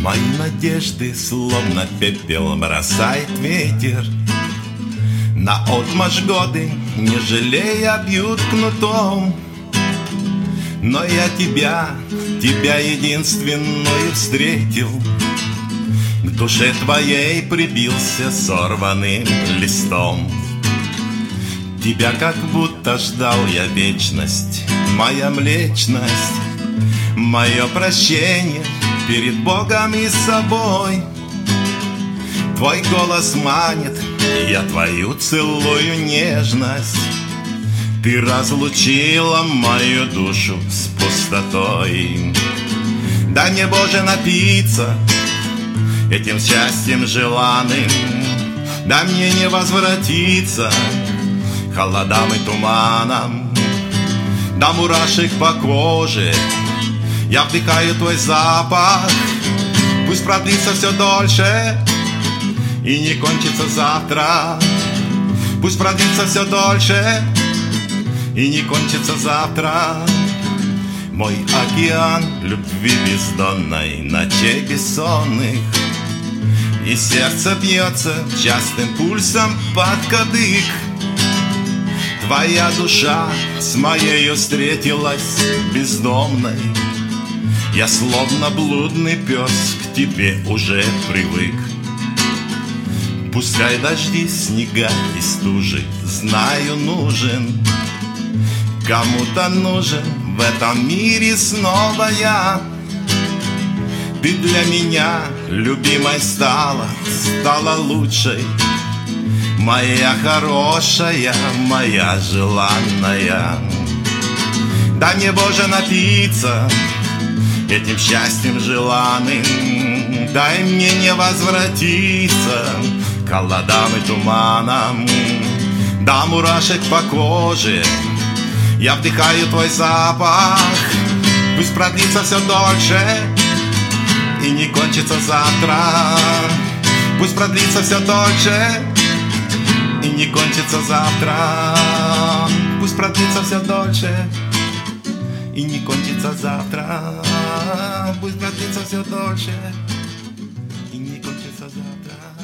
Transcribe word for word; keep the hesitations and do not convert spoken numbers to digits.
Мои надежды словно пепел бросает ветер. Наотмашь годы, не жалея, бьют кнутом. Но я тебя, тебя единственную встретил. К душе твоей прибился сорванным листом. Тебя как будто ждал я вечность, моя млечность, мое прощение перед Богом и собой. Твой голос манит, я твою целую нежность. Ты разлучила мою душу с пустотой. Дай мне, Боже, напиться этим счастьем желанным. Дай мне не возвратиться холодам и туманам. До мурашек по коже я вдыхаю твой запах. Пусть продлится все дольше и не кончится завтра. Пусть продлится все дольше и не кончится завтра. Мой океан любви бездонной, ночей бессонных. И сердце бьется частым пульсом под кадык. Твоя душа с моею встретилась бездомной. Я словно блудный пес к тебе уже привык. Пускай дожди, снега и стужи, знаю, нужен. Кому-то нужен в этом мире снова я. Ты для меня, любимой, стала, стала лучшей. Моя хорошая, моя желанная. Дай мне, Боже, напиться этим счастьем желанным. Дай мне не возвратиться к холодам и туманам. До мурашек по коже я вдыхаю твой запах. Пусть продлится все дольше и не кончится завтра. Пусть продлится все дольше и не кончится завтра. Пусть продлится все дольше и не кончится завтра. Пусть продлится все дольше и не кончится завтра.